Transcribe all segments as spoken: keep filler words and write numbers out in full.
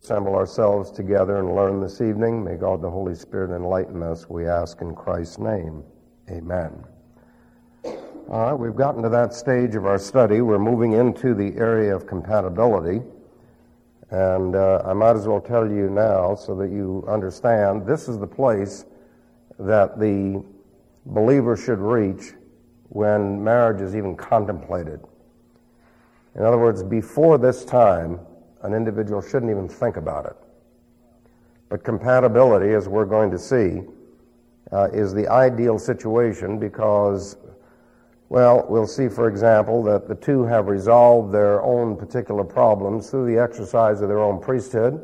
assemble ourselves together and learn this evening. May God the Holy Spirit enlighten us, we ask in Christ's name. Amen. All right, we've gotten to that stage of our study. We're moving into the area of compatibility. And uh, I might as well tell you now so that you understand this is the place that the believer should reach when marriage is even contemplated. In other words, before this time, an individual shouldn't even think about it. But compatibility, as we're going to see, uh, is the ideal situation because, well, we'll see, for example, that the two have resolved their own particular problems through the exercise of their own priesthood,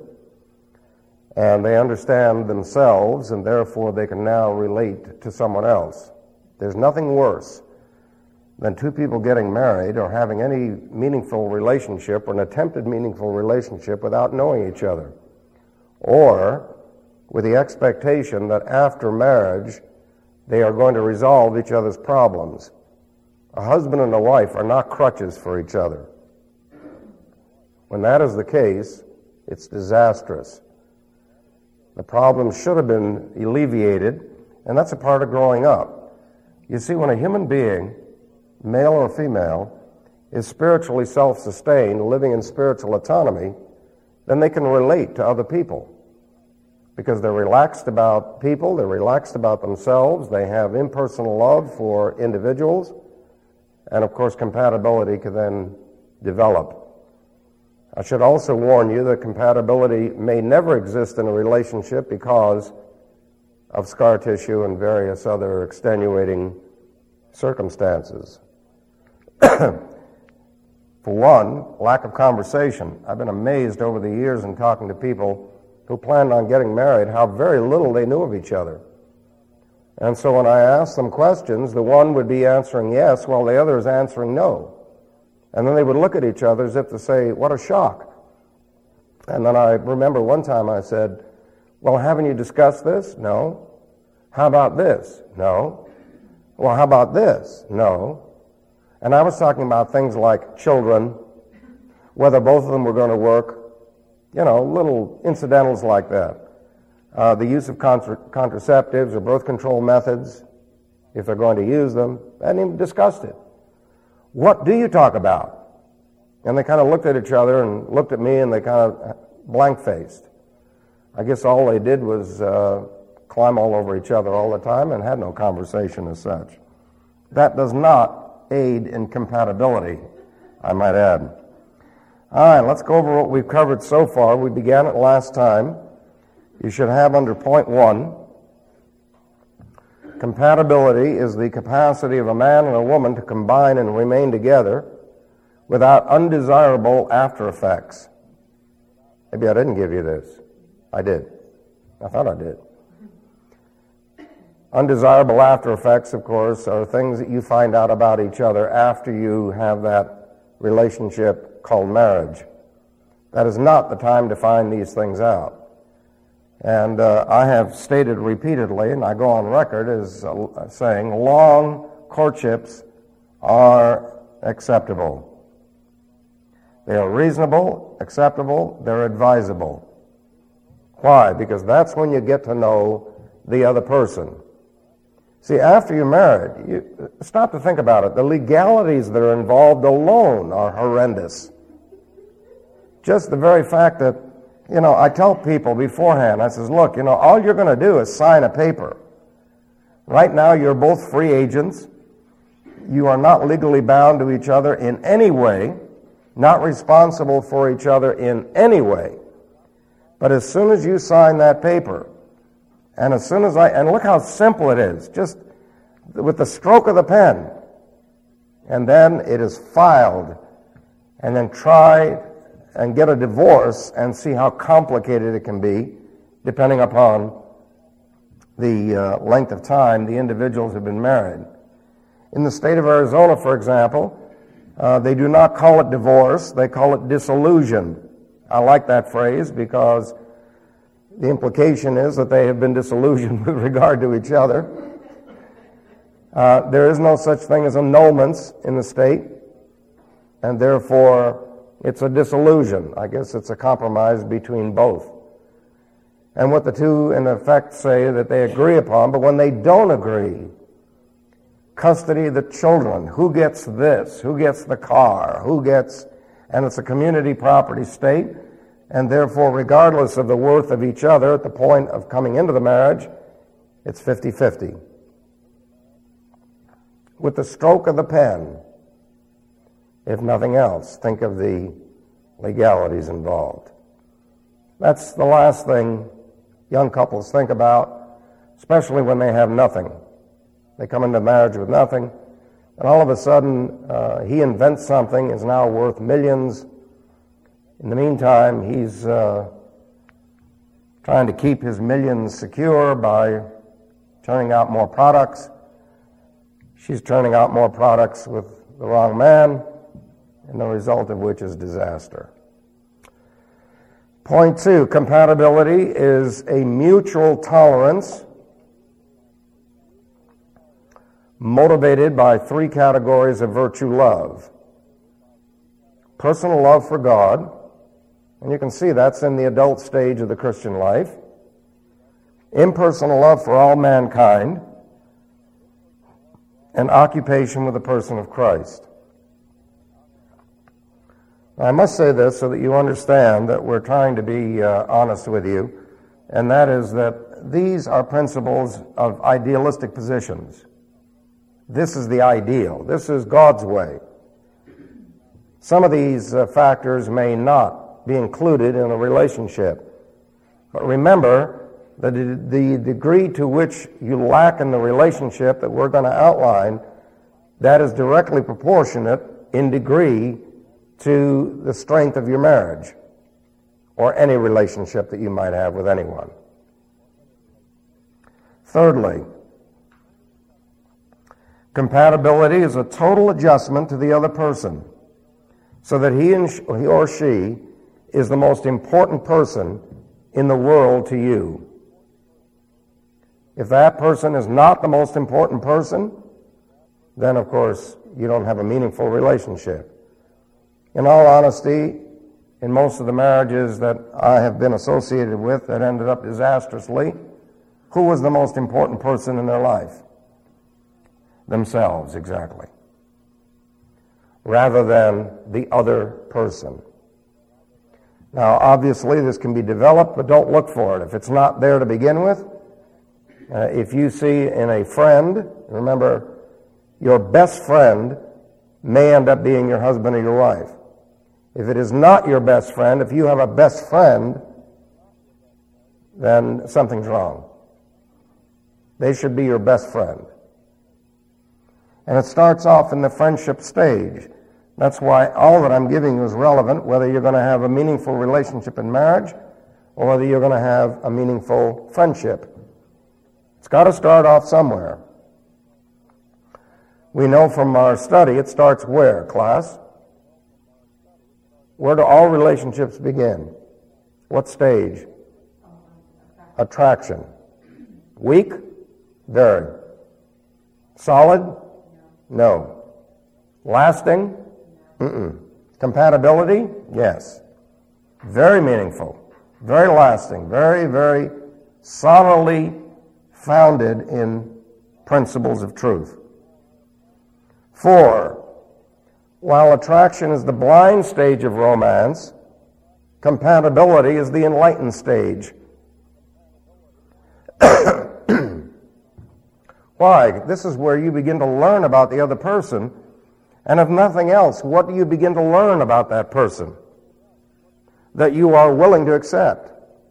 and they understand themselves, and therefore they can now relate to someone else. There's nothing worse than two people getting married or having any meaningful relationship or an attempted meaningful relationship without knowing each other, or with the expectation that after marriage they are going to resolve each other's problems. A husband and a wife are not crutches for each other. When that is the case, it's disastrous. The problem should have been alleviated, and that's a part of growing up. You see, when a human being, male or female, is spiritually self-sustained, living in spiritual autonomy, then they can relate to other people because they're relaxed about people, they're relaxed about themselves, they have impersonal love for individuals, and of course compatibility can then develop. I should also warn you that compatibility may never exist in a relationship because of scar tissue and various other extenuating circumstances. For one, lack of conversation. I've been amazed over the years in talking to people who planned on getting married how very little they knew of each other. And so when I asked them questions, the one would be answering yes while the other is answering no. And then they would look at each other as if to say, what a shock. And then I remember one time I said, well, haven't you discussed this? No. How about this? No. Well, how about this? No. And I was talking about things like children, whether both of them were going to work, you know, little incidentals like that. Uh, the use of contra- contraceptives or birth control methods, if they're going to use them. I hadn't even discussed it. What do you talk about? And they kind of looked at each other and looked at me and they kind of blank-faced. I guess all they did was uh, climb all over each other all the time and had no conversation as such. That does not aid in compatibility, I might add. All right, let's go over what we've covered so far. We began it last time. You should have under point one, compatibility is the capacity of a man and a woman to combine and remain together without undesirable after effects. Maybe I didn't give you this. I did. I thought I did. Undesirable after effects, of course, are things that you find out about each other after you have that relationship called marriage. That is not the time to find these things out. And uh, I have stated repeatedly, and I go on record as uh, saying, long courtships are acceptable. They are reasonable, acceptable, they're advisable. Why? Because that's when you get to know the other person. See, after you're married, you stop to think about it. The legalities that are involved alone are horrendous. Just the very fact that, you know, I tell people beforehand, I says, look, you know, all you're going to do is sign a paper. Right now, you're both free agents. You are not legally bound to each other in any way, not responsible for each other in any way. But as soon as you sign that paper, and as soon as I, and look how simple it is, just with the stroke of the pen, and then it is filed, and then try and get a divorce and see how complicated it can be, depending upon the uh, length of time the individuals have been married. In the state of Arizona, for example, uh, they do not call it divorce, they call it dissolution. I like that phrase because the implication is that they have been disillusioned with regard to each other. Uh, there is no such thing as annulments in the state, and therefore it's a disillusion. I guess it's a compromise between both. And what the two, in effect, say that they agree upon, but when they don't agree, custody of the children, who gets this, who gets the car, who gets, and it's a community property state, and therefore, regardless of the worth of each other at the point of coming into the marriage, it's fifty-fifty. With the stroke of the pen, if nothing else, think of the legalities involved. That's the last thing young couples think about, especially when they have nothing. They come into marriage with nothing, and all of a sudden, uh, he invents something, is now worth millions. In the meantime, he's uh, trying to keep his millions secure by turning out more products. She's turning out more products with the wrong man, and the result of which is disaster. Point two, compatibility is a mutual tolerance motivated by three categories of virtue love. Personal love for God, and you can see that's in the adult stage of the Christian life. Impersonal love for all mankind, and occupation with the person of Christ. I must say this so that you understand that we're trying to be uh, honest with you, and that is that these are principles of idealistic positions. This is the ideal. This is God's way. Some of these uh, factors may not be included in a relationship, but remember that the degree to which you lack in the relationship that we're going to outline, that is directly proportionate in degree to the strength of your marriage or any relationship that you might have with anyone. Thirdly, compatibility is a total adjustment to the other person so that he, and she, he or she is the most important person in the world to you. If that person is not the most important person, then of course you don't have a meaningful relationship. In all honesty, in most of the marriages that I have been associated with that ended up disastrously, who was the most important person in their life? Themselves, exactly. Rather than the other person. Now, obviously, this can be developed, but don't look for it. If it's not there to begin with, uh, if you see in a friend, remember, your best friend may end up being your husband or your wife. If it is not your best friend, if you have a best friend, then something's wrong. They should be your best friend. And it starts off in the friendship stage. That's why all that I'm giving you is relevant, whether you're going to have a meaningful relationship in marriage or whether you're going to have a meaningful friendship. It's got to start off somewhere. We know from our study it starts where, class? Where do all relationships begin? What stage? Attraction. Weak? Very. Solid? No. Lasting? Mm-mm. Compatibility? Yes. Very meaningful. Very lasting. Very, very solidly founded in principles of truth. Four, while attraction is the blind stage of romance, compatibility is the enlightened stage. Why? This is where you begin to learn about the other person, and if nothing else, what do you begin to learn about that person that you are willing to accept?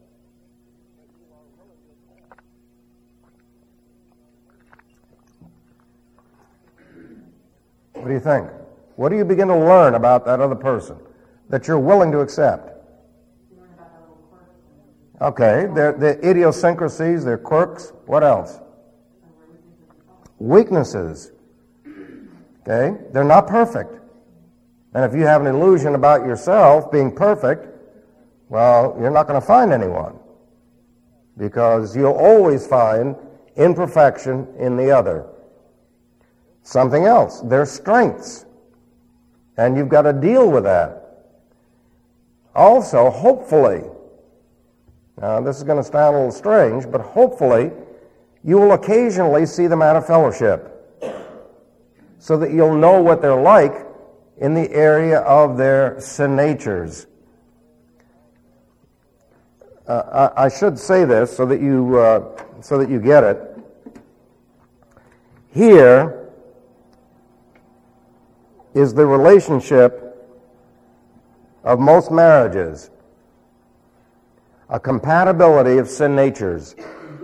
What do you think? What do you begin to learn about that other person that you're willing to accept? Okay, their, their idiosyncrasies, their quirks, what else? Weaknesses. Okay, they're not perfect. And if you have an illusion about yourself being perfect, well, you're not going to find anyone. Because you'll always find imperfection in the other. Something else, their strengths. And you've got to deal with that. also, hopefully, now this is going to sound a little strange, but hopefully you will occasionally see them out of fellowship so that you'll know what they're like in the area of their sin natures. Uh, I, I should say this so that you uh, so that you get it. Here is the relationship of most marriages, a compatibility of sin natures,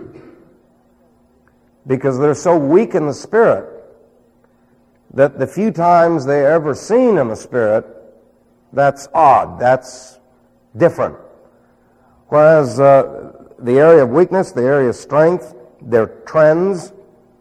because they're so weak in the spirit that the few times they're ever seen in the spirit, that's odd, that's different. Whereas uh, the area of weakness, the area of strength, their trends,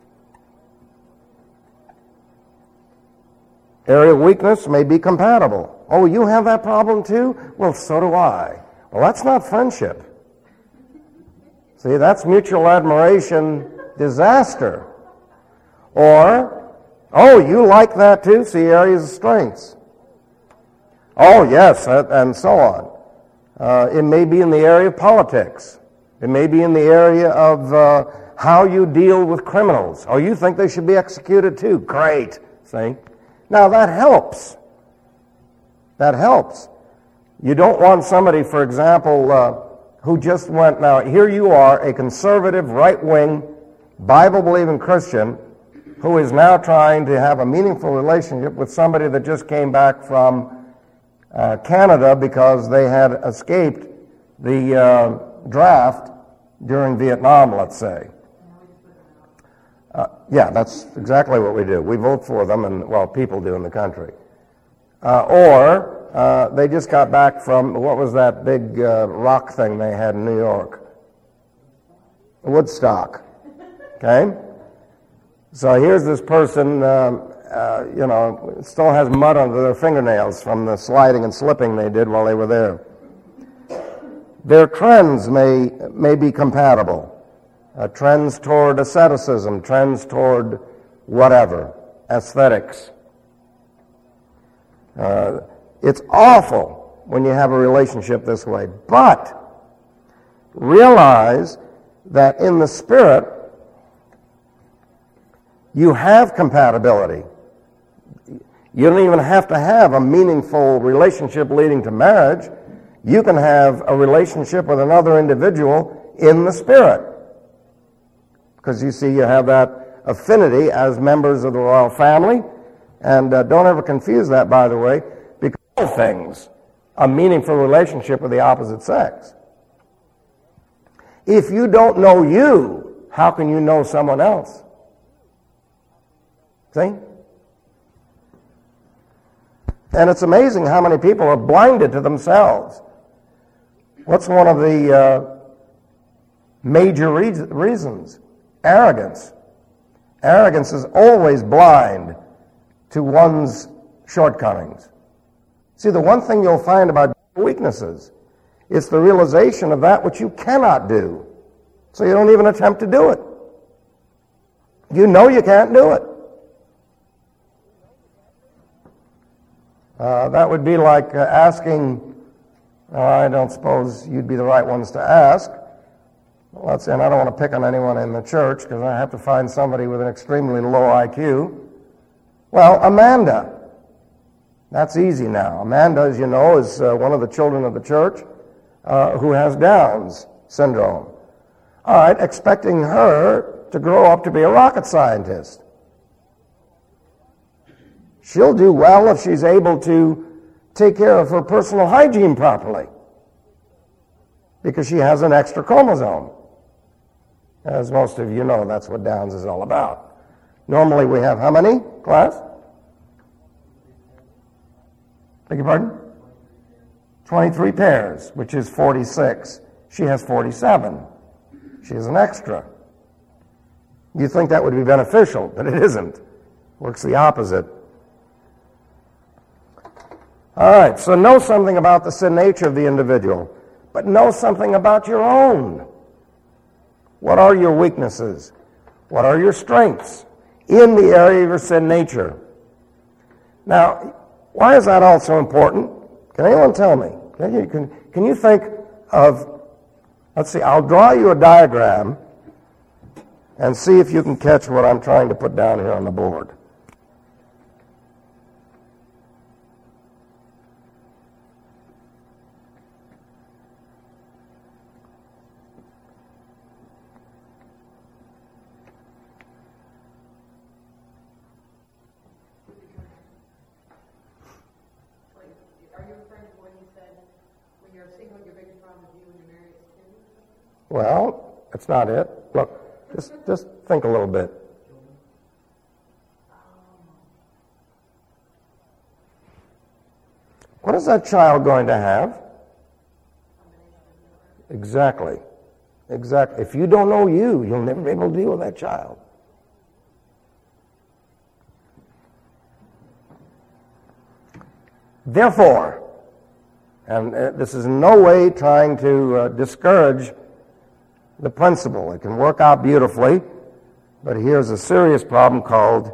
area of weakness may be compatible. Oh, you have that problem too? Well, so do I. Well, that's not friendship. See, that's mutual admiration disaster. Or, oh, you like that too? See, areas of strengths. Oh, yes, and so on. Uh, it may be in the area of politics. It may be in the area of uh, how you deal with criminals. Oh, you think they should be executed too? Great. See? Now, that helps. That helps. You don't want somebody, for example, uh, who just went, now here you are, a conservative, right-wing, Bible-believing Christian who is now trying to have a meaningful relationship with somebody that just came back from uh, Canada because they had escaped the uh, draft during Vietnam, let's say. Uh, yeah, that's exactly what we do. We vote for them, and, well, people do in the country. Uh, or uh, they just got back from, what was that big uh, rock thing they had in New York? Woodstock. Okay? So here's this person, um, uh, you know, still has mud under their fingernails from the sliding and slipping they did while they were there. Their trends may, may be compatible. Uh, trends toward asceticism, trends toward whatever, aesthetics. Uh, it's awful when you have a relationship this way. But realize that in the Spirit, you have compatibility. You don't even have to have a meaningful relationship leading to marriage. You can have a relationship with another individual in the Spirit. Because you see, you have that affinity as members of the royal family. And uh, don't ever confuse that, by the way, because all things, a meaningful relationship with the opposite sex. If you don't know you, how can you know someone else? See? And it's amazing how many people are blinded to themselves. What's one of the uh, major re- reasons? Arrogance. Arrogance is always blind to one's shortcomings. See, the one thing you'll find about weaknesses is the realization of that which you cannot do. So you don't even attempt to do it. You know you can't do it. Uh, that would be like uh, asking, uh, I don't suppose you'd be the right ones to ask. Let's say, and I don't want to pick on anyone in the church because I have to find somebody with an extremely low I Q. Well, Amanda. That's easy now. Amanda, as you know, is uh, one of the children of the church uh, who has Down's syndrome. All right, expecting her to grow up to be a rocket scientist. She'll do well if she's able to take care of her personal hygiene properly because she has an extra chromosome. As most of you know, that's what Down's is all about. Normally we have how many, class? Beg your pardon? twenty-three pairs, which is forty-six. She has forty-seven. She has an extra. You think that would be beneficial, but it isn't. Works the opposite. All right, so know something about the sin nature of the individual, but know something about your own. What are your weaknesses? What are your strengths in the area of your sin nature? Now, why is that all so important? Can anyone tell me? Can you, can, can you think of, let's see, I'll draw you a diagram and see if you can catch what I'm trying to put down here on the board. Well, that's not it. Look, just just think a little bit. What is that child going to have? Exactly. Exactly. If you don't know you, you'll never be able to deal with that child. Therefore, and uh, this is in no way trying to uh, discourage the principle. It can work out beautifully, but here's a serious problem called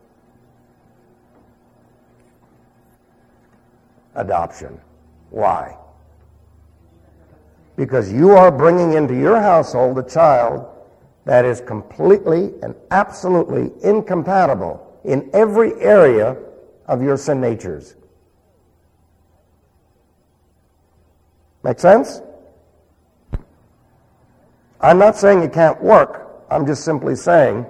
adoption. Why? Because you are bringing into your household a child that is completely and absolutely incompatible in every area of your sin natures. Make sense? I'm not saying it can't work. I'm just simply saying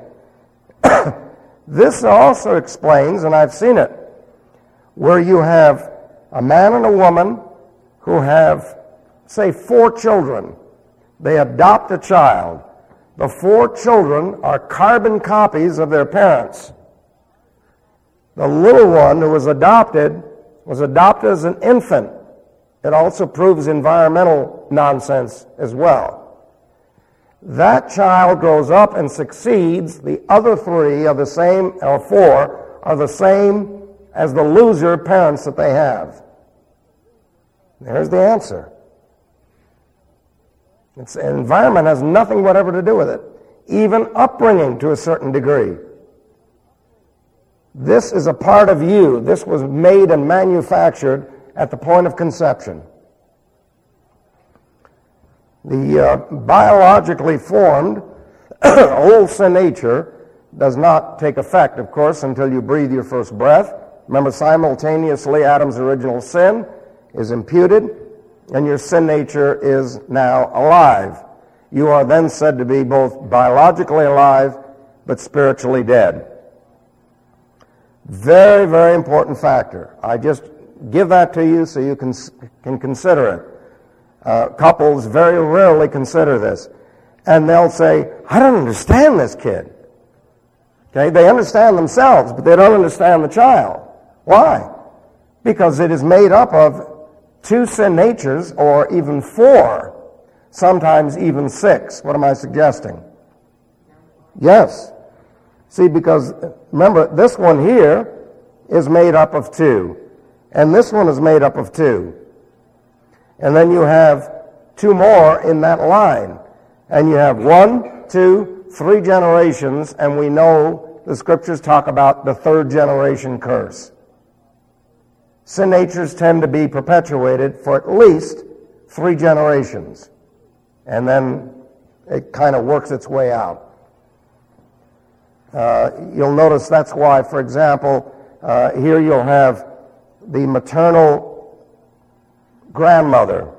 this also explains, and I've seen it, where you have a man and a woman who have, say, four children. They adopt a child. The four children are carbon copies of their parents. The little one who was adopted was adopted as an infant. It also proves environmental nonsense as well. That child grows up and succeeds. The other three are the same, or four, are the same as the loser parents that they have. There's the answer. It's, environment has nothing whatever to do with it. Even upbringing to a certain degree. This is a part of you. This was made and manufactured at the point of conception. The uh, biologically formed old sin nature does not take effect, of course, until you breathe your first breath. Remember, simultaneously, Adam's original sin is imputed, and your sin nature is now alive. You are then said to be both biologically alive, but spiritually dead. Very, very important factor. I just give that to you so you can, can consider it. Uh, couples very rarely consider this. And they'll say, I don't understand this kid. Okay, they understand themselves, but they don't understand the child. Why? Because it is made up of two sin natures, or even four, sometimes even six. What am I suggesting? Yes. See, because remember, this one here is made up of two, and this one is made up of two. And then you have two more in that line. And you have one, two, three generations, and we know the scriptures talk about the third generation curse. Sin natures tend to be perpetuated for at least three generations. And then it kind of works its way out. Uh, you'll notice that's why, for example, uh, here you'll have the maternal grandmother.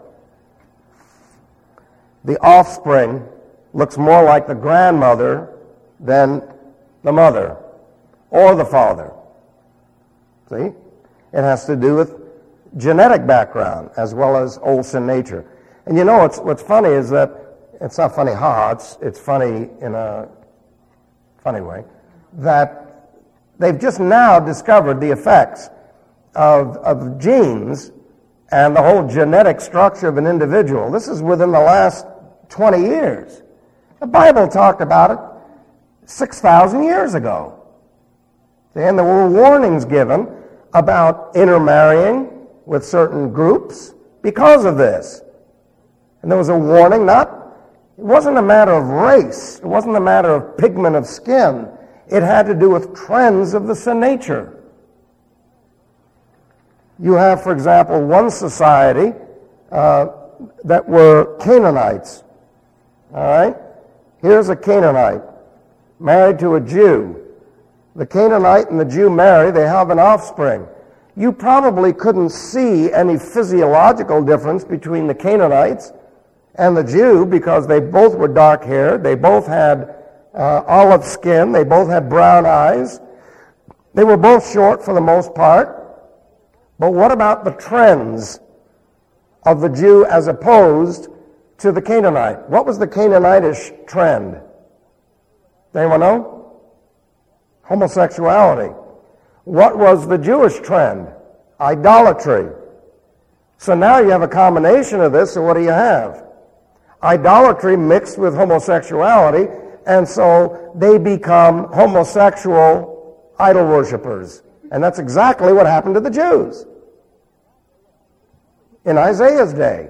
The offspring looks more like the grandmother than the mother or the father. See? It has to do with genetic background as well as old sin nature. And you know what's, what's funny is that, it's not funny, ha, it's, it's funny in a funny way, that they've just now discovered the effects of, of genes and the whole genetic structure of an individual. This is within the last twenty years. The Bible talked about it six thousand years ago. And there were warnings given about intermarrying with certain groups because of this. And there was a warning, not, it wasn't a matter of race. It wasn't a matter of pigment of skin. It had to do with trends of the sin nature. You have, for example, one society uh, that were Canaanites. All right? Here's a Canaanite married to a Jew. The Canaanite and the Jew marry, they have an offspring. You probably couldn't see any physiological difference between the Canaanites and the Jew because they both were dark-haired, they both had uh, olive skin, they both had brown eyes. They were both short for the most part. But what about the trends of the Jew as opposed to the Canaanite? What was the Canaanitish trend? Anyone know? Homosexuality. What was the Jewish trend? Idolatry. So now you have a combination of this, so what do you have? Idolatry mixed with homosexuality, and so they become homosexual idol worshippers. And that's exactly what happened to the Jews in Isaiah's day.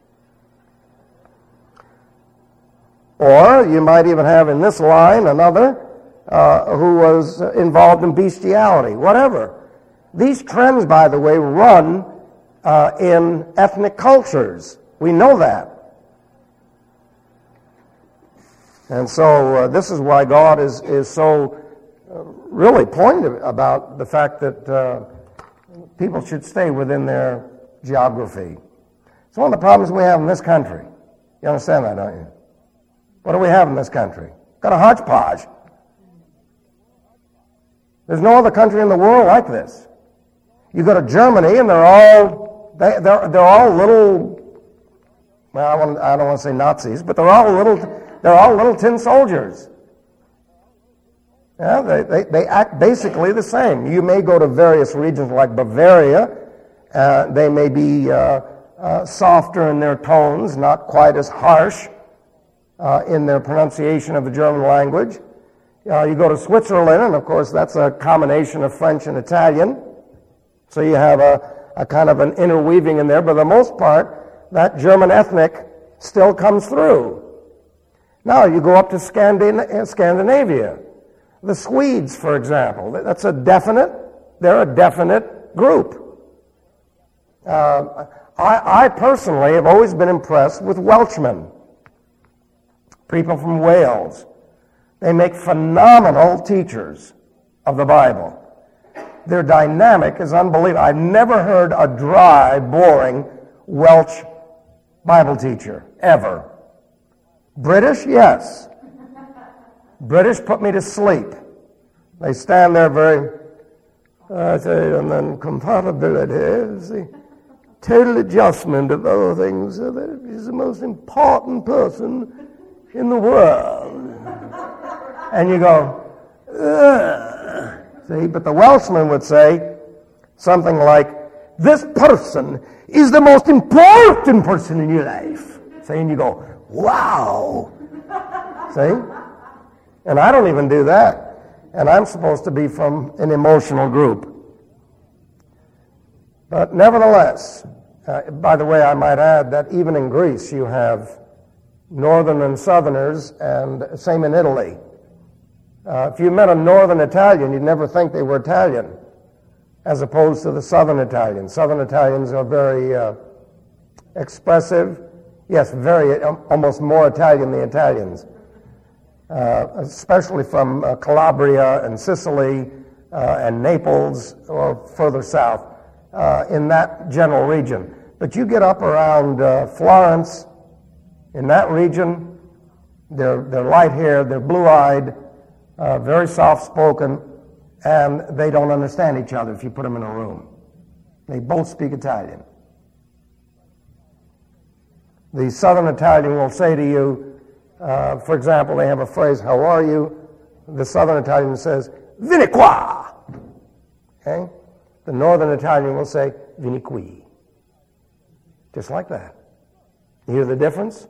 Or you might even have in this line another uh, who was involved in bestiality, whatever. These trends, by the way, run uh, in ethnic cultures. We know that. And so uh, this is why God is, is so uh, really pointed about the fact that uh, people should stay within their geography. It's one of the problems we have in this country. You understand that, don't you? What do we have in this country? Got a hodgepodge. There's no other country in the world like this. You go to Germany and they're all they, they're they're all little. Well, I, want, I don't want to say Nazis, but they're all little. They're all little tin soldiers. Yeah, they, they they act basically the same. You may go to various regions like Bavaria. Uh, they may be uh, uh, softer in their tones, not quite as harsh uh, in their pronunciation of the German language. Uh, you go to Switzerland, and of course that's a combination of French and Italian. So you have a, a kind of an interweaving in there, but for the most part, that German ethnic still comes through. Now you go up to Scandin- Scandinavia. The Swedes, for example, that's a definite, they're a definite group. Uh, I, I personally have always been impressed with Welshmen, people from Wales. They make phenomenal teachers of the Bible. Their dynamic is unbelievable. I've never heard a dry, boring Welsh Bible teacher, ever. British, yes. British put me to sleep. They stand there very, I say, and then compatibility is the total adjustment of all things. So that is the most important person in the world. And you go, ugh. See, but the Welshman would say something like, this person is the most important person in your life. See, and you go, wow. See? And I don't even do that. And I'm supposed to be from an emotional group. But nevertheless, uh, by the way, I might add that even in Greece you have northern and southerners, and same in Italy. Uh, if you met a northern Italian, you'd never think they were Italian, as opposed to the southern Italians. Southern Italians are very uh, expressive. Yes, very, um, almost more Italian than the Italians. Uh, especially from uh, Calabria and Sicily uh, and Naples or further south uh, in that general region. But you get up around uh, Florence, in that region, they're, they're light-haired, they're blue-eyed, uh, very soft-spoken, and they don't understand each other if you put them in a room. They both speak Italian. The southern Italian will say to you, Uh, for example, they have a phrase, how are you? The southern Italian says, vieni qua. Okay? The northern Italian will say, vieni qui. Just like that. You hear the difference?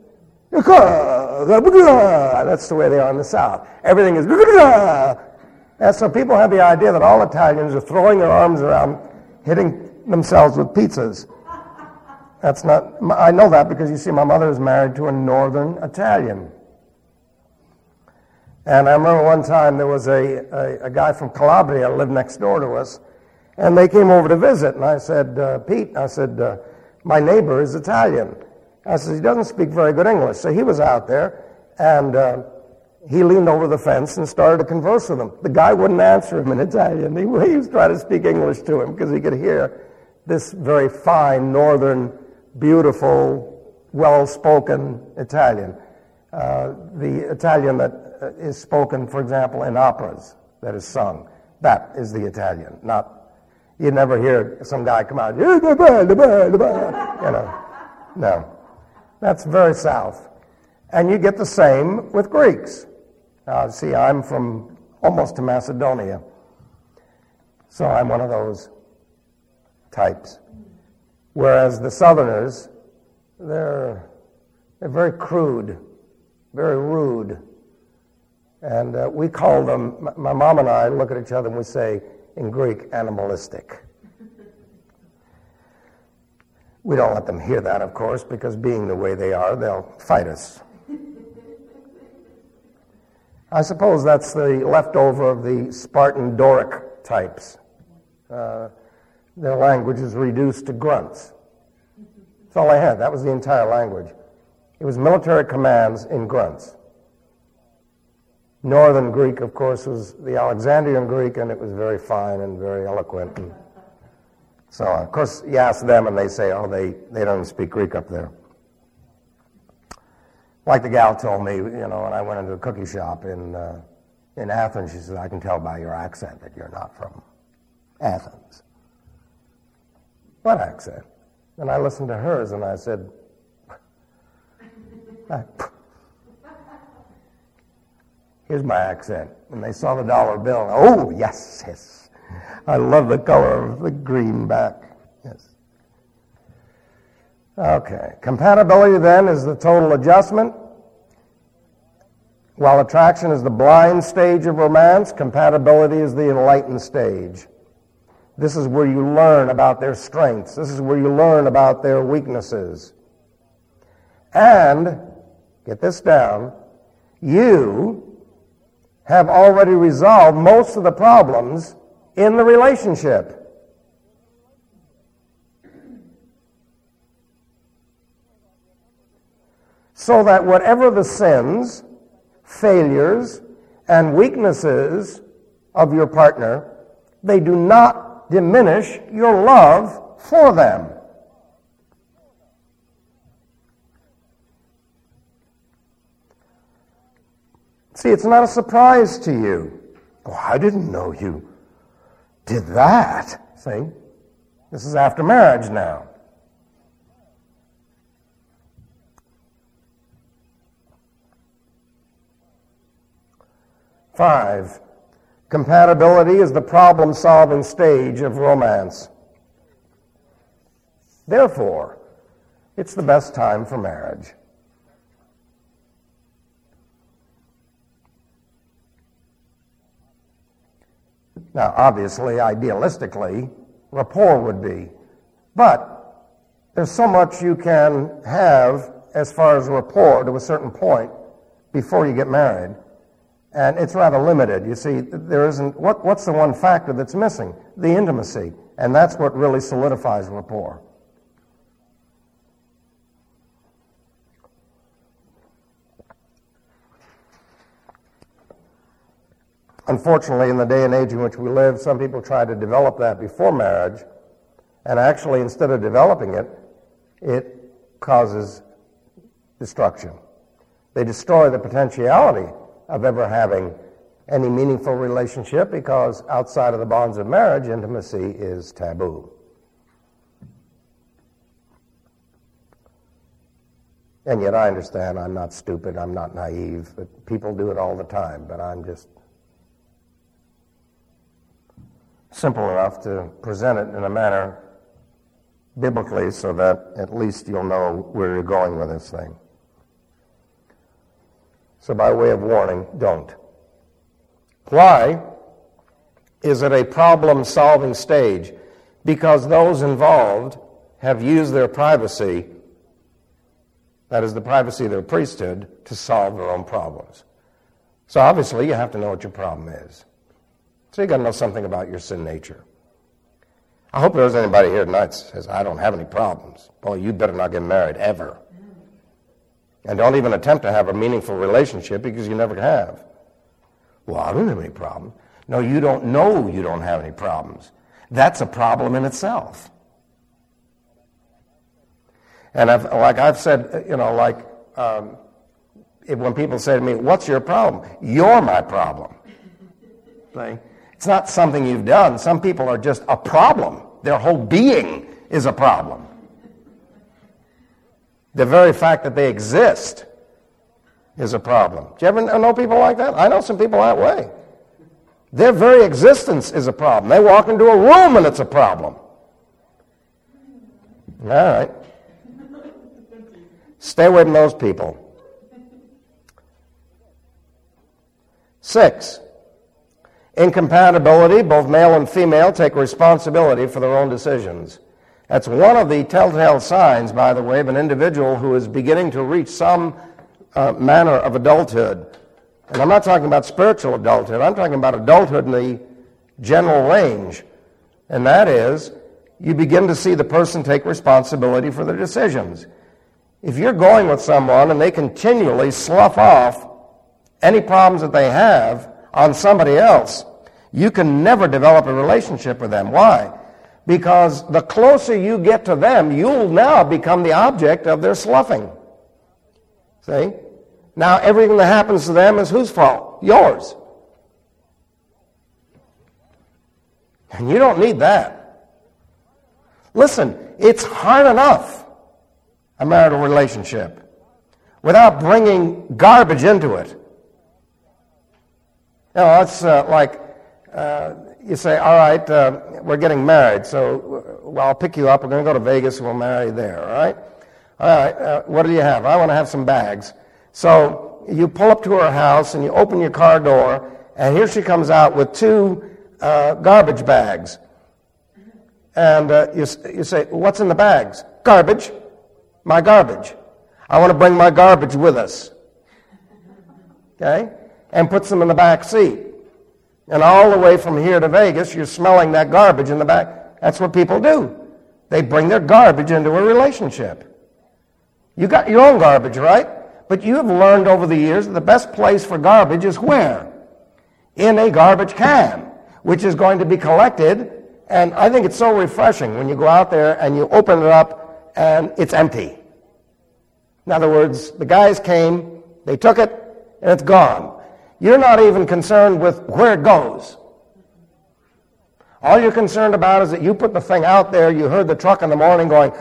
That's the way they are in the South. Everything is... And so people have the idea that all Italians are throwing their arms around, hitting themselves with pizzas. That's not... I know that because, you see, my mother is married to a northern Italian. And I remember one time there was a, a, a guy from Calabria lived next door to us, and they came over to visit. And I said, uh, Pete, I said, uh, my neighbor is Italian. I said, he doesn't speak very good English. So he was out there, and uh, he leaned over the fence and started to converse with him. The guy wouldn't answer him in Italian. He, he was trying to speak English to him because he could hear this very fine, northern, beautiful, well-spoken Italian. Uh, the Italian that uh, is spoken, for example, in operas, that is sung. That is the Italian, not... You never hear some guy come out, you know. No. That's very south. And you get the same with Greeks. Uh, see, I'm from almost to Macedonia. So I'm one of those types. Whereas the Southerners, they're, they're very crude, very rude. And uh, we call them, my mom and I look at each other and we say, in Greek, animalistic. We don't let them hear that, of course, because being the way they are, they'll fight us. I suppose that's the leftover of the Spartan Doric types. Uh, their language is reduced to grunts. That's all they had. That was the entire language. It was military commands in grunts. Northern Greek, of course, was the Alexandrian Greek, and it was very fine and very eloquent. And so, of course, you ask them, and they say, oh, they, they don't speak Greek up there. Like the gal told me, you know, when I went into a cookie shop in uh, in Athens, she said, I can tell by your accent that you're not from Athens. What accent? And I listened to hers, and I said, here's my accent. And they saw the dollar bill. Oh, yes, yes. I love the color of the greenback. Yes. Okay. Compatibility, then, is the total adjustment. While attraction is the blind stage of romance, compatibility is the enlightened stage. This is where you learn about their strengths. This is where you learn about their weaknesses. And, get this down, you have already resolved most of the problems in the relationship. So that whatever the sins, failures, and weaknesses of your partner, they do not diminish your love for them. See, it's not a surprise to you. Oh, I didn't know you did that. See? This is after marriage now. Five, compatibility is the problem-solving stage of romance. Therefore, it's the best time for marriage. Now, obviously, idealistically, rapport would be. But there's so much you can have as far as rapport to a certain point before you get married. And it's rather limited. You see, there isn't, what, what's the one factor that's missing? The intimacy. And that's what really solidifies rapport. Unfortunately, in the day and age in which we live, some people try to develop that before marriage, and actually, instead of developing it, it causes destruction. They destroy the potentiality of ever having any meaningful relationship because outside of the bonds of marriage, intimacy is taboo. And yet I understand I'm not stupid, I'm not naive, but people do it all the time, but I'm just simple enough to present it in a manner biblically so that at least you'll know where you're going with this thing. So by way of warning, don't. Why is it a problem-solving stage? Because those involved have used their privacy, that is the privacy of their priesthood, to solve their own problems. So obviously you have to know what your problem is. So you've got to know something about your sin nature. I hope there's anybody here tonight that says, I don't have any problems. Boy, you better not get married ever. And don't even attempt to have a meaningful relationship because you never have. Well, I don't have any problems. No, you don't know you don't have any problems. That's a problem in itself. And I've, like I've said, you know, like um, if, when people say to me, what's your problem? You're my problem. See? It's not something you've done. Some people are just a problem. Their whole being is a problem. The very fact that they exist is a problem. Do you ever know people like that? I know some people that way. Their very existence is a problem. They walk into a room and it's a problem. All right. Stay away from those people. Six, incompatibility. Both male and female take responsibility for their own decisions. That's one of the telltale signs, by the way, of an individual who is beginning to reach some uh, manner of adulthood. And I'm not talking about spiritual adulthood. I'm talking about adulthood in the general range. And that is, you begin to see the person take responsibility for their decisions. If you're going with someone and they continually slough off any problems that they have on somebody else, you can never develop a relationship with them. Why? Because the closer you get to them, you'll now become the object of their sloughing. See? Now everything that happens to them is whose fault? Yours. And you don't need that. Listen, it's hard enough, a marital relationship, without bringing garbage into it. You know, it's uh, like uh, you say, all right, uh, we're getting married, so well, I'll pick you up. We're going to go to Vegas and we'll marry there, all right? All right, uh, what do you have? I want to have some bags. So you pull up to her house and you open your car door, and here she comes out with two uh, garbage bags. And uh, you, you say, what's in the bags? Garbage. My garbage. I want to bring my garbage with us. Okay? And puts them in the back seat. And all the way from here to Vegas, you're smelling that garbage in the back. That's what people do. They bring their garbage into a relationship. You got your own garbage, right? But you have learned over the years that the best place for garbage is where? In a garbage can, which is going to be collected. And I think it's so refreshing when you go out there and you open it up and it's empty. In other words, the guys came, they took it, and it's gone. You're not even concerned with where it goes. All you're concerned about is that you put the thing out there, you heard the truck in the morning going,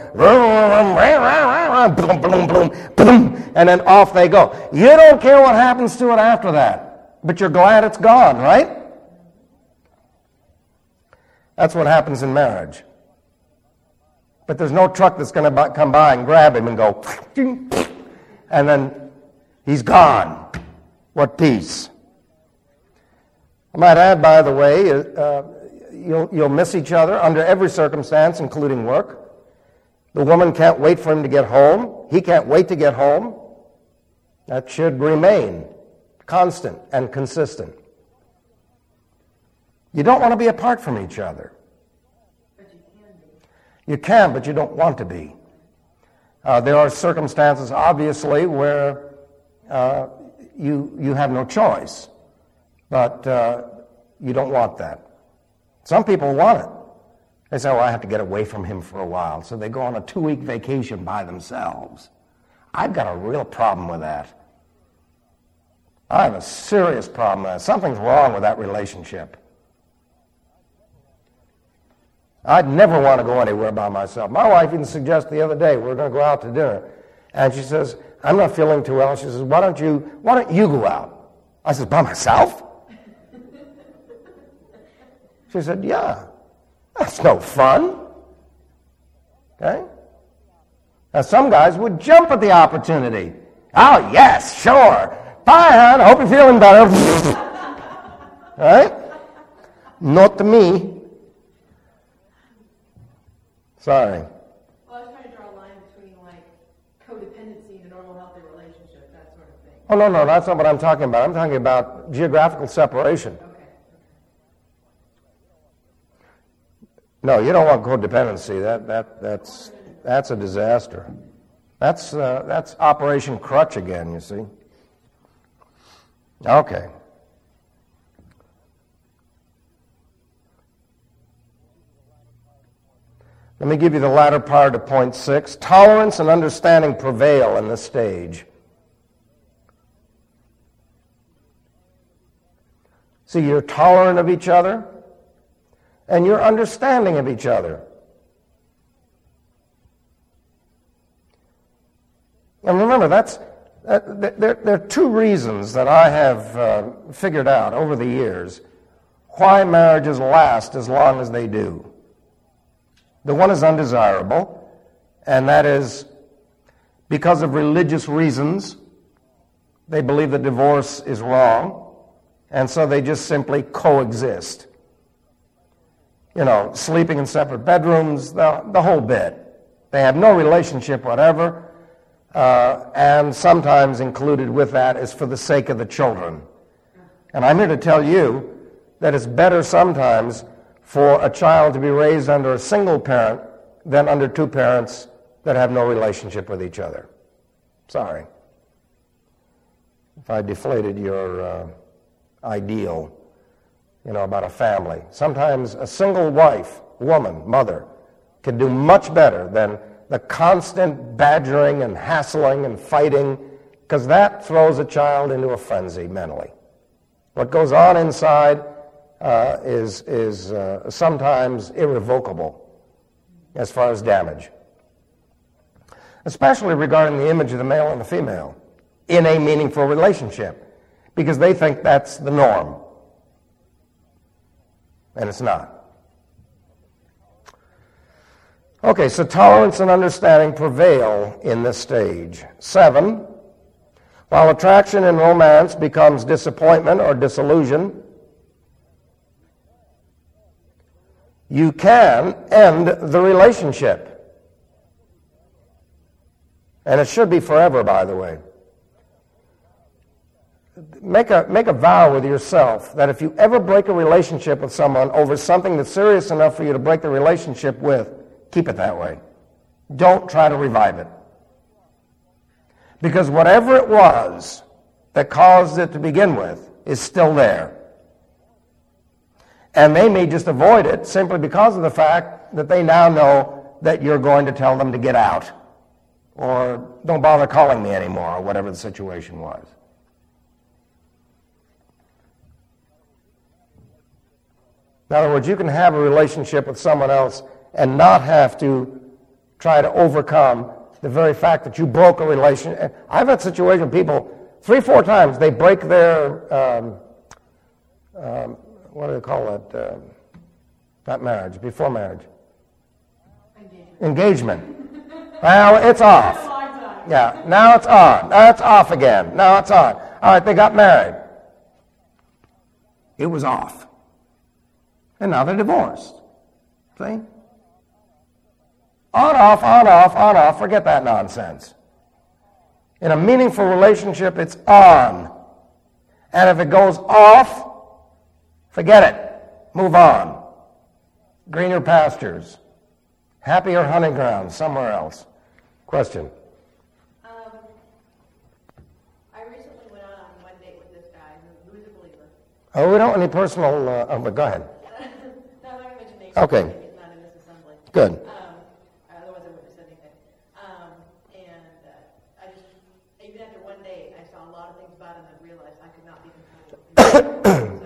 and then off they go. You don't care what happens to it after that, but you're glad it's gone, right? That's what happens in marriage. But there's no truck that's going to come by and grab him and go, and then he's gone. What peace. I might add, by the way, uh, you'll, you'll miss each other under every circumstance, including work. The woman can't wait for him to get home. He can't wait to get home. That should remain constant and consistent. You don't want to be apart from each other. But you can be. You can, but you don't want to be. Uh, there are circumstances, obviously, where uh, you you have no choice, but uh, you don't want that. Some people want it. They say, well, I have to get away from him for a while, so they go on a two-week vacation by themselves. I've got a real problem with that. I have a serious problem with that. Something's wrong with that relationship. I'd never want to go anywhere by myself. My wife even suggested the other day, we were going to go out to dinner, and she says, I'm not feeling too well. She says, why don't you, why don't you go out? I said, by myself? She said, yeah. That's no fun. Okay? Now, some guys would jump at the opportunity. Oh, yes, sure. Bye, hon. I hope you're feeling better. Right? Not to me. Sorry. Well, I was trying to draw a line between, like, codependency and a normal, healthy relationship, that sort of thing. Oh, no, no, that's not what I'm talking about. I'm talking about geographical separation. Okay. No, you don't want codependency. That that that's that's a disaster. That's uh, that's Operation Crutch again, you see. Okay. Let me give you the latter part of point six. Tolerance and understanding prevail in this stage. See, you're tolerant of each other, and you're understanding of each other. And remember, that's uh, there, there are two reasons that I have uh, figured out over the years why marriages last as long as they do. The one is undesirable, and that is because of religious reasons. They believe that divorce is wrong, and so they just simply coexist. You know, sleeping in separate bedrooms, the, the whole bit. They have no relationship whatever, uh, and sometimes included with that is for the sake of the children. And I'm here to tell you that it's better sometimes for a child to be raised under a single parent than under two parents that have no relationship with each other. Sorry. If I deflated your uh, ideal, you know, about a family. Sometimes a single wife, woman, mother, can do much better than the constant badgering and hassling and fighting, because that throws a child into a frenzy mentally. What goes on inside Uh, is is uh, sometimes irrevocable as far as damage, especially regarding the image of the male and the female in a meaningful relationship, because they think that's the norm, and it's not. Okay, so tolerance and understanding prevail in this stage. Seven, while attraction in romance becomes disappointment or disillusion, you can end the relationship. And it should be forever, by the way. Make a, make a vow with yourself that if you ever break a relationship with someone over something that's serious enough for you to break the relationship with, keep it that way. Don't try to revive it. Because whatever it was that caused it to begin with is still there. And they may just avoid it simply because of the fact that they now know that you're going to tell them to get out, or don't bother calling me anymore, or whatever the situation was. In other words, you can have a relationship with someone else and not have to try to overcome the very fact that you broke a relationship. I've had situations, people, three, four times, they break their... Um, um, what do they call it? Uh, not marriage, before marriage. Engagement. Engagement. Well, it's off. Yeah, now it's on. Now it's off again. Now it's on. All right, they got married. It was off. And now they're divorced. See? On, off, on, off, on, off. Forget that nonsense. In a meaningful relationship, it's on. And if it goes off, forget it. Move on. Greener pastures. Happier hunting grounds somewhere else. Question? Um, I recently went on one date with this guy who is a believer. Oh, we don't want any personal... Uh, oh, but go ahead. No, I'm not going to mention names. Okay. It's not in this assembly. Good. Um, otherwise I wouldn't have said anything. Um, and uh, I just, even after one date, I saw a lot of things about him and realized I could not be controlled.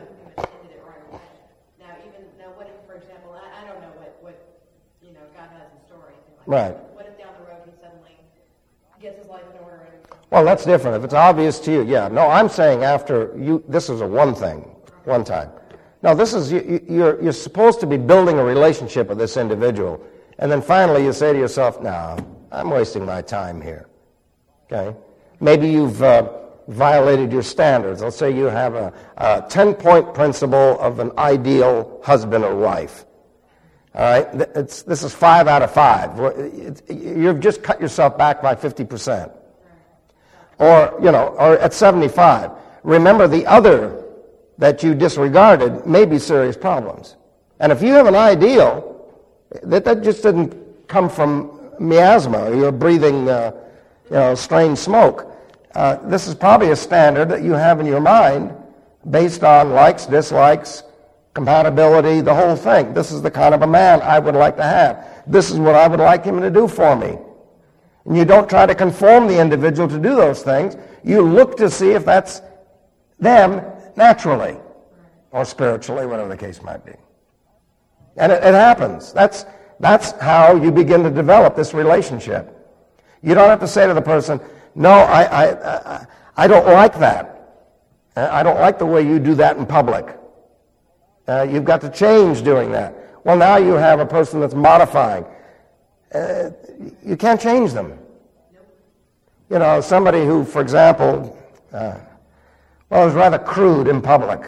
Right. What if down the road he suddenly gets his life in order? And well, that's different. If it's obvious to you, yeah. No, I'm saying after you, this is a one thing, one time. No, this is, you, you're, you're supposed to be building a relationship with this individual. And then finally you say to yourself, no, I'm wasting my time here. Okay? Maybe you've uh, violated your standards. Let's say you have a, a ten-point principle of an ideal husband or wife. All right, it's, this is five out of five. It's, you've just cut yourself back by fifty percent. Or, you know, or at seventy-five. Remember, the other that you disregarded may be serious problems. And if you have an ideal That, that just didn't come from miasma. You're breathing uh, you know, strange smoke. Uh, this is probably a standard that you have in your mind based on likes, dislikes, compatibility, the whole thing. This is the kind of a man I would like to have. This is what I would like him to do for me. And you don't try to conform the individual to do those things. You look to see if that's them naturally or spiritually, whatever the case might be. And it, it happens. That's, that's how you begin to develop this relationship. You don't have to say to the person, no, I, I, I, I don't like that. I don't like the way you do that in public. Uh, you've got to change doing that. Well, now you have a person that's modifying. Uh, you can't change them. You know, somebody who, for example, uh, well, is rather crude in public.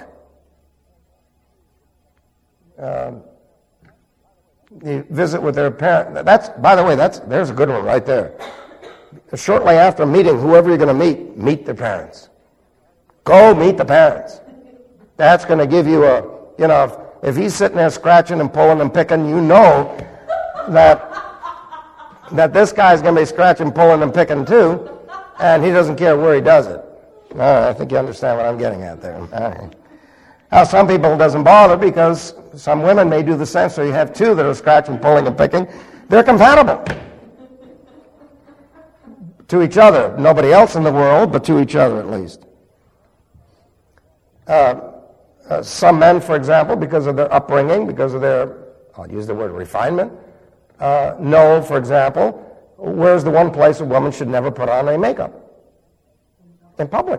Um, you visit with their parent. That's, by the way, that's there's a good one right there. Shortly after meeting whoever you're going to meet, meet their parents. Go meet the parents. That's going to give you a, you know, if, if he's sitting there scratching and pulling and picking, you know that that this guy's going to be scratching, pulling, and picking too, and he doesn't care where he does it. All right, I think you understand what I'm getting at there. All right. Now, some people it doesn't bother because some women may do the same, so you have two that are scratching, pulling, and picking. They're compatible to each other. Nobody else in the world, but to each other at least. Uh, uh, some men, for example, because of their upbringing, because of their, I'll use the word refinement, uh, know, for example, where's the one place a woman should never put on any makeup? In public.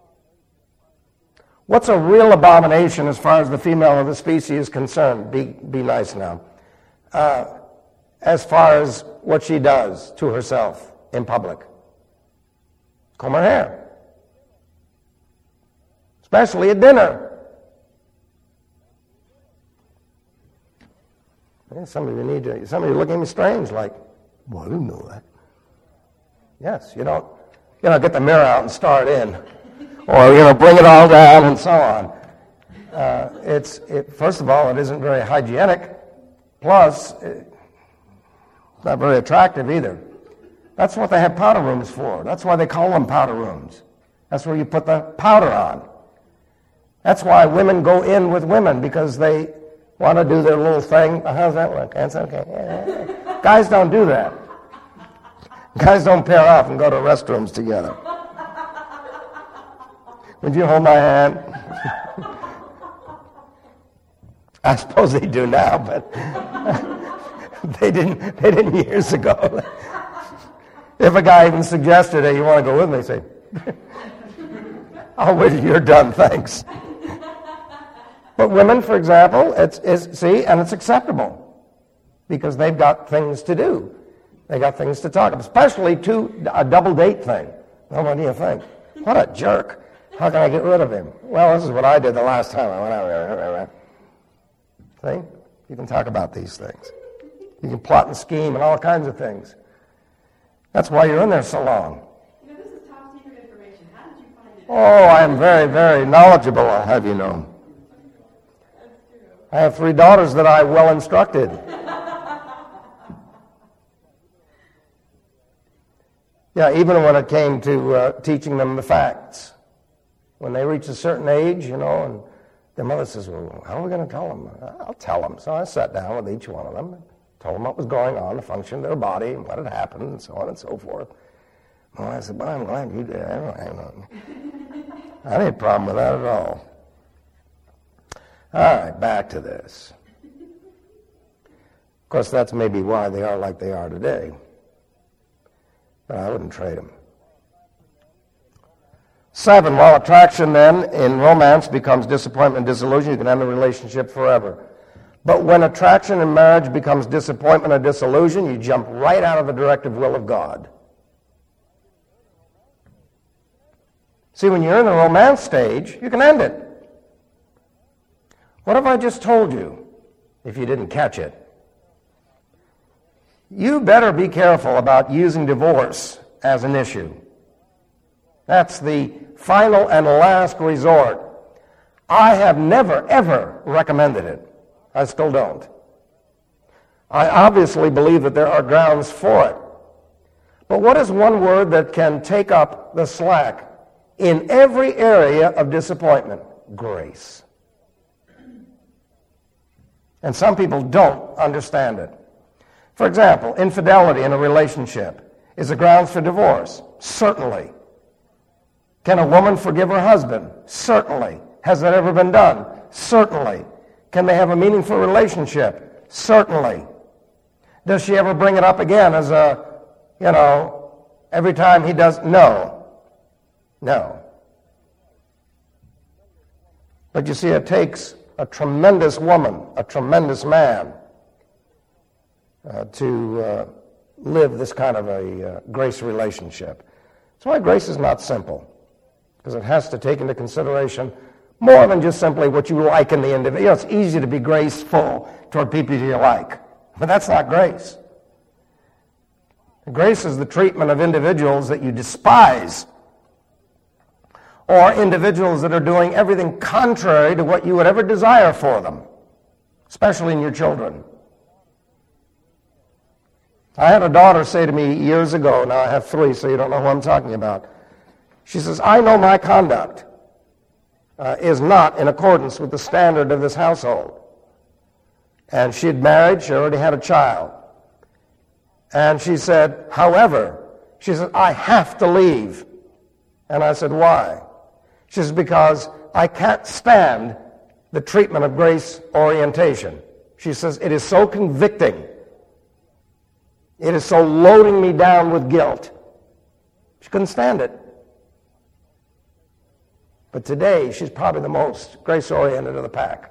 What's a real abomination as far as the female of the species is concerned? Be, be nice now. Uh, as far as what she does to herself in public. Comb her hair. Especially at dinner. Yeah, some of you need to, some of you are looking at me strange, like, well, I didn't know that. Yes, you don't, you know, get the mirror out and start in. Or, you know, bring it all down and so on. Uh, it's, it, first of all, it isn't very hygienic. Plus, it, it's not very attractive either. That's what they have powder rooms for. That's why they call them powder rooms. That's where you put the powder on. That's why women go in with women, because they want to do their little thing. How's that work? That's okay. Guys don't do that. Guys don't pair off and go to restrooms together. Would you hold my hand? I suppose they do now, but they didn't. They didn't years ago. If a guy even suggested, "Hey, you want to go with me?" Say, "I'll wait till you're done, thanks." But women, for example, it's, it's see, and it's acceptable because they've got things to do. They got things to talk about, especially to a double date thing. Well, what do you think? What a jerk. How can I get rid of him? Well, this is what I did the last time I went out. See? You can talk about these things. You can plot and scheme and all kinds of things. That's why you're in there so long. You know, this is top secret information. How did you find it? Oh, I am very, very knowledgeable, I'll have you know. I have three daughters that I well instructed. Yeah, even when it came to uh, teaching them the facts. When they reach a certain age, you know, and their mother says, well, how are we going to tell them? I'll tell them. So I sat down with each one of them and told them what was going on, the function of their body, and what had happened, and so on and so forth. Well, I said, well, I'm glad you did. I don't have no, I had a problem with that at all. All right, back to this. Of course, that's maybe why they are like they are today. But I wouldn't trade them. Seven, while attraction then in romance becomes disappointment and disillusion, you can end the relationship forever. But when attraction in marriage becomes disappointment or disillusion, you jump right out of the directive will of God. See, when you're in the romance stage, you can end it. What have I just told you, if you didn't catch it? You better be careful about using divorce as an issue. That's the final and last resort. I have never, ever recommended it. I still don't. I obviously believe that there are grounds for it. But what is one word that can take up the slack in every area of disappointment? Grace. And some people don't understand it. For example, infidelity in a relationship is a grounds for divorce. Certainly. Can a woman forgive her husband? Certainly. Has that ever been done? Certainly. Can they have a meaningful relationship? Certainly. Does she ever bring it up again as a, you know, every time he does? No. No. But you see, it takes a tremendous woman, a tremendous man, uh, to uh, live this kind of a uh, grace relationship. That's why grace is not simple, because it has to take into consideration more than just simply what you like in the individual. You know, it's easy to be graceful toward people you like, but that's not grace. Grace is the treatment of individuals that you despise, or individuals that are doing everything contrary to what you would ever desire for them, especially in your children. I had a daughter say to me years ago, now I have three, so you don't know who I'm talking about. She says, I know my conduct uh, is not in accordance with the standard of this household. And she had married, she already had a child. And she said, however, she said, I have to leave. And I said, why? She says, because I can't stand the treatment of grace orientation. She says, it is so convicting. It is so loading me down with guilt. She couldn't stand it. But today, she's probably the most grace-oriented of the pack.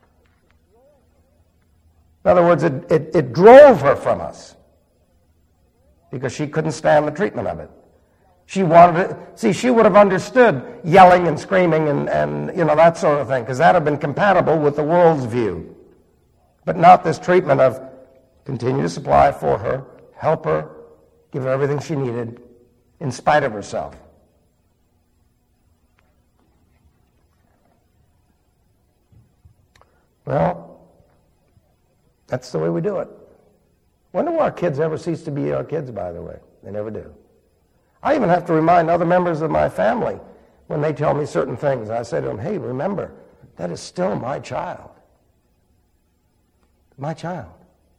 In other words, it, it, it drove her from us because she couldn't stand the treatment of it. She wanted to, see, she would have understood yelling and screaming and, and you know, that sort of thing, because that would have been compatible with the world's view. But not this treatment of continue to supply for her, help her, give her everything she needed, in spite of herself. Well, that's the way we do it. When do our kids ever cease to be our kids, by the way? They never do. I even have to remind other members of my family when they tell me certain things. I say to them, hey, remember, that is still my child. My child.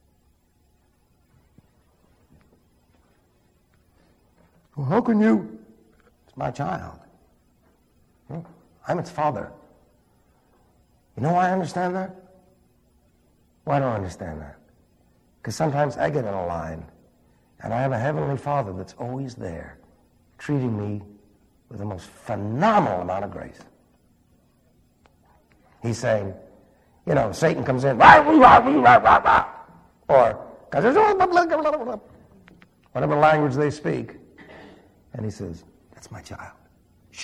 Well, how can you? It's my child. I'm its father. You know why I understand that? Why do I understand that? Because sometimes I get in a line, and I have a heavenly Father that's always there, treating me with the most phenomenal amount of grace. He's saying, you know, Satan comes in, or whatever language they speak, and he says, that's my child. Shh.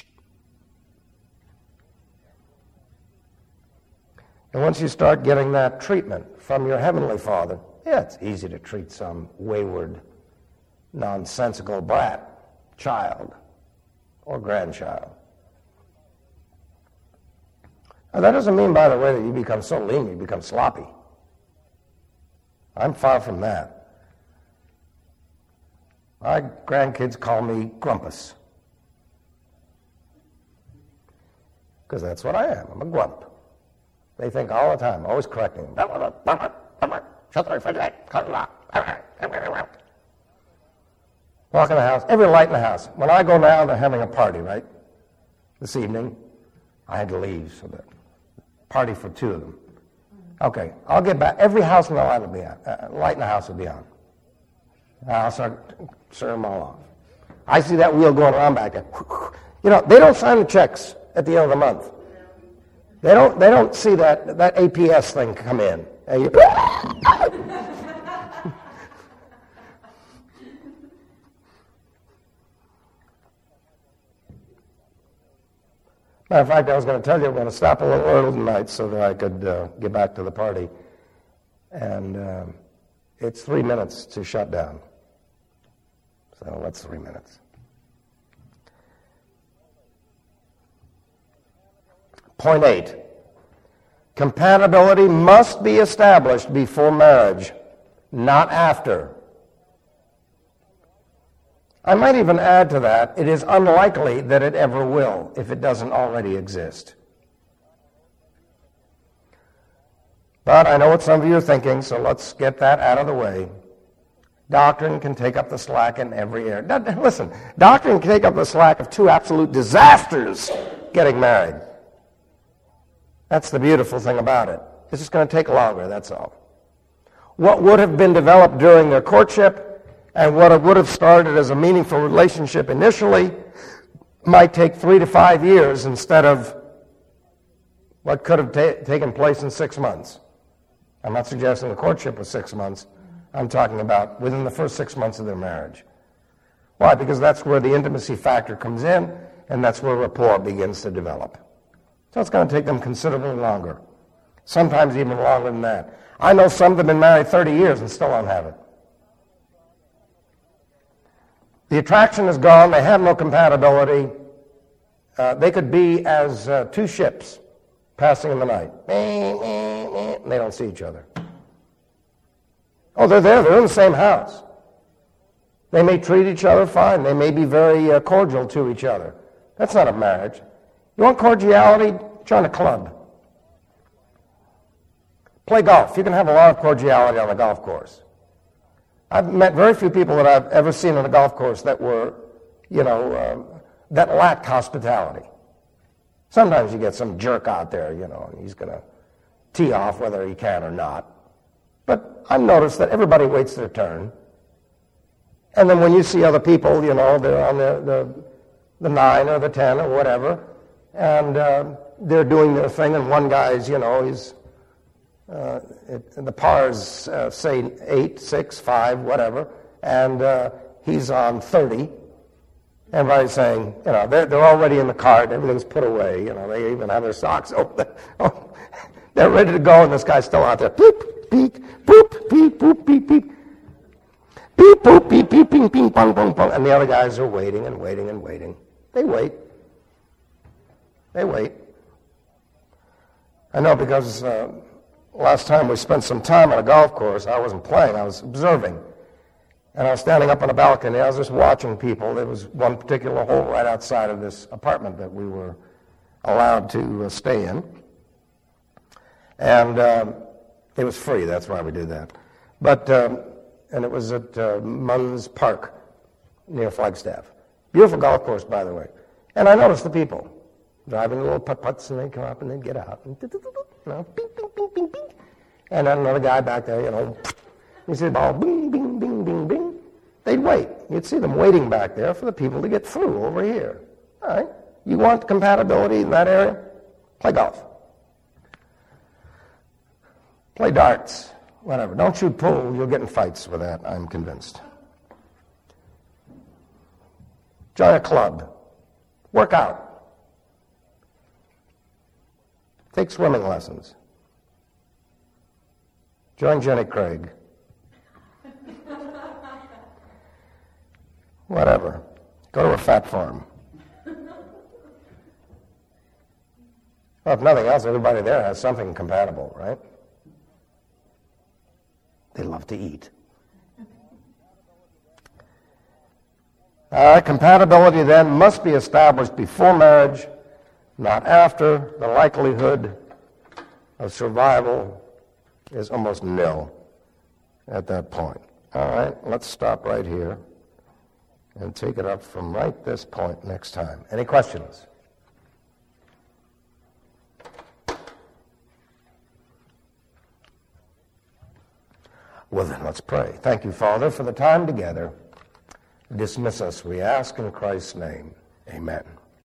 And once you start getting that treatment from your heavenly Father, yeah, it's easy to treat some wayward, nonsensical brat, child, or grandchild. Now, that doesn't mean, by the way, that you become so lean you become sloppy. I'm far from that. My grandkids call me Grumpus, because that's what I am. I'm a grump. They think all the time, always correcting them. Walk in the house, every light in the house. When I go down, they're having a party, right? This evening, I had to leave, so the party for two of them. Okay, I'll get back. Every house in the light will be on. Uh, light in the house will be on. I'll start turn them all off. I see that wheel going around back there. You know, they don't sign the checks at the end of the month. They don't. They don't see that that A P S thing come in. And you, matter of fact, I was going to tell you I'm going to stop a little early tonight so that I could uh, get back to the party. And uh, it's three minutes to shut down. So that's three minutes. Point eight. Compatibility must be established before marriage. not after. I might even add to that, it is unlikely that it ever will if it doesn't already exist. But I know what some of you are thinking, so let's get that out of the way. Doctrine can take up the slack in every area. Listen, doctrine can take up the slack of two absolute disasters getting married. That's the beautiful thing about it. It's just going to take longer, that's all. What would have been developed during their courtship and what would have started as a meaningful relationship initially might take three to five years instead of what could have ta- taken place in six months. I'm not suggesting the courtship was six months. I'm talking about within the first six months of their marriage. Why? Because that's where the intimacy factor comes in, and that's where rapport begins to develop. So it's going to take them considerably longer, sometimes even longer than that. I know some that have been married thirty years and still don't have it. The attraction is gone. They have no compatibility. Uh, they could be as uh, two ships passing in the night. And they don't see each other. Oh, they're there. They're in the same house. They may treat each other fine. They may be very uh, cordial to each other. That's not a marriage. You want cordiality? Join a club. Play golf. You can have a lot of cordiality on a golf course. I've met very few people that I've ever seen on a golf course that were, you know, um, that lacked hospitality. Sometimes you get some jerk out there, you know, and he's going to tee off whether he can or not. But I've noticed that everybody waits their turn. And then when you see other people, you know, they're on the, the, the nine or the ten or whatever, and uh, they're doing their thing, and one guy's, you know, he's, uh, it, the pars uh, say eight, six, five, whatever, and uh, he's on thirty. Everybody's saying, you know, they're, they're already in the cart, everything's put away, you know, they even have their socks open. Oh, they're ready to go, and this guy's still out there. Beep, beep, boop, beep, boop, beep, beep. Beep, boop, beep, beep, ping, ping, pong, pong, pong. And the other guys are waiting and waiting and waiting. They wait. They wait. I know because uh, last time we spent some time on a golf course, I wasn't playing, I was observing. And I was standing up on a balcony, I was just watching people. There was one particular hole right outside of this apartment that we were allowed to uh, stay in. And um, it was free, that's why we did that. But, um, and it was at uh, Munns Park near Flagstaff. Beautiful golf course, by the way. And I noticed the people driving little putt-putts, and they'd come up and they'd get out. And, you know, bing, bing, bing, bing, bing. And then another guy back there, you know, you see the ball, bing, bing, bing, bing, bing. They'd wait. You'd see them waiting back there for the people to get through over here. All right. You want compatibility in that area? Play golf. Play darts. Whatever. Don't shoot pool. You'll get in fights with that, I'm convinced. Join a club. Work out. Take swimming lessons. Join Jenny Craig. Whatever. Go to a fat farm. Well, if nothing else, everybody there has something compatible, right? They love to eat. Uh, compatibility then must be established before marriage, not after. The likelihood of survival is almost nil at that point. All right, let's stop right here and take it up from right this point next time. Any questions? Well, then, let's pray. Thank you, Father, for the time together. Dismiss us, we ask, in Christ's name. Amen.